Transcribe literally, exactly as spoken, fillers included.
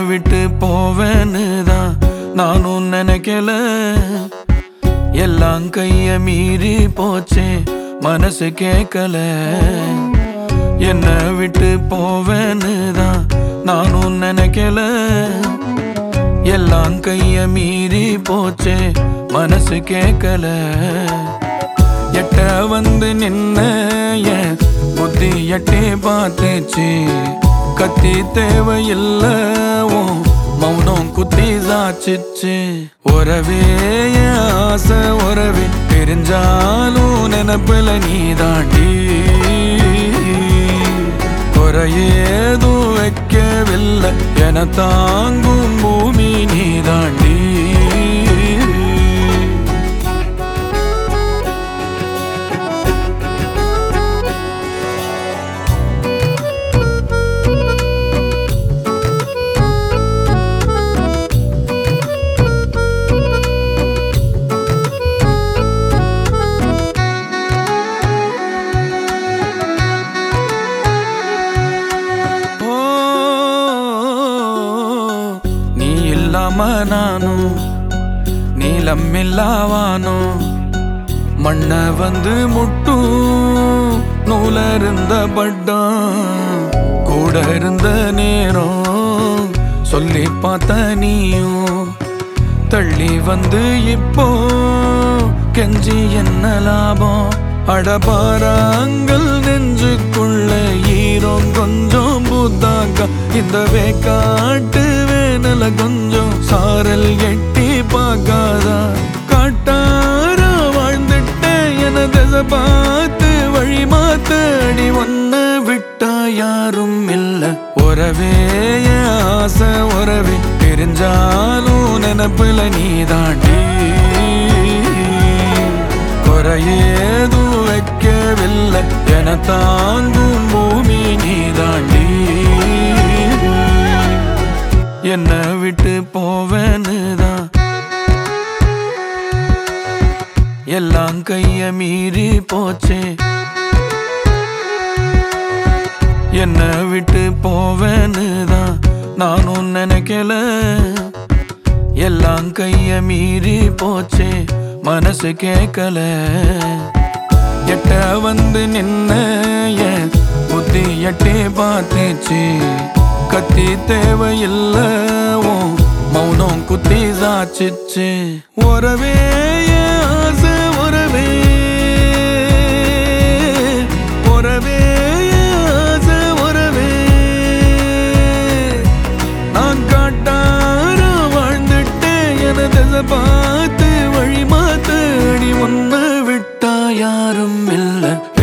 விட்டு போவேன்னு தான் நானும் நினைக்கல. எல்லாம் கைய மீறி போச்சே மனசு கேட்கல. என்ன விட்டு போவேன்னு தான் நானும் நினைக்கல. எல்லாம் கைய மீறி போச்சே மனசு கேட்கல. எட்ட வந்து நின்ன என் புத்தி எட்டே பார்த்துச்சு. கத்தி தேவையில்ல உன் மௌனம் குத்தி சாச்சிச்சு. உறவே ஆசை உறவே தெரிஞ்சாலும் நினப்பில நீ தாண்டி. குறையேதும் வைக்கவில்லை என தாங்கும் பூமி நீ தாண்டி. நானும் நீளமில்லாவானோ மண்ண வந்து முட்டும் நூலருந்த பட்டம். கூட இருந்த நேரம் சொல்லி பார்த்த நீயும் தள்ளி வந்து இப்போ கெஞ்சி என்ன லாபம். அடபாராங்கள் நெஞ்சுக்குள்ள ஈரம் கொஞ்சம் புத்தாக்கா. இந்த வேக்காட்டு வேனல கொஞ்சம் சாரல் எட்டி பார்க்காதா. காட்டார வாழ்ந்துட்ட என திசை பார்த்து வழி மாத்த அடி ஒன்ன விட்டா யாரும் இல்ல. உறவே ஆசை உறவே தெரிஞ்சாலும் நினப்புல நீ தாண்டி. குறையேதும் வைக்கவில்லை என தாங்கும் பூமி நீ தாண்டி. என்ன விட்டு போவேன்னு தான் எல்லாம் கைய மீறி போச்சே. என்ன விட்டு போவேன்னு தான் நானும் நினைக்கல. எல்லாம் கைய மீறி போச்சே மனசு கேட்கல. எட்ட வந்து நின்ன என் புத்தி எட்டே பார்த்துச்சு. கத்தி தேவையில்ல உன் மௌனம் குத்தி சாச்சிச்சு. உறவே ஆசை உறவே உறவே ஆசை உறவே. நான் காட்டார வாழ்ந்துட்டேன் என திசை பார்த்து வழி மாத்த அடி ஒன்ன விட்டா யாரும் இல்ல.